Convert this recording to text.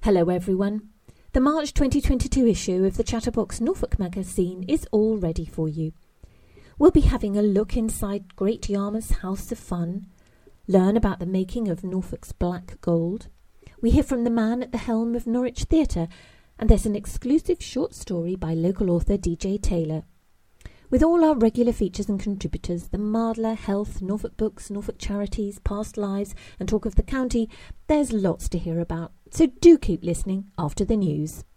Hello everyone. The March 2022 issue of the Chatterbox Norfolk magazine is all ready for you. We'll be having a look inside Great Yarmouth's House of Fun, learn about the making of Norfolk's Black Gold. We hear from the man at the helm of Norwich Theatre, and there's an exclusive short story by local author DJ Taylor. With all our regular features and contributors, the Mardler, Health, Norfolk Books, Norfolk Charities, Past Lives and Talk of the County, there's lots to hear about. So do keep listening after the news.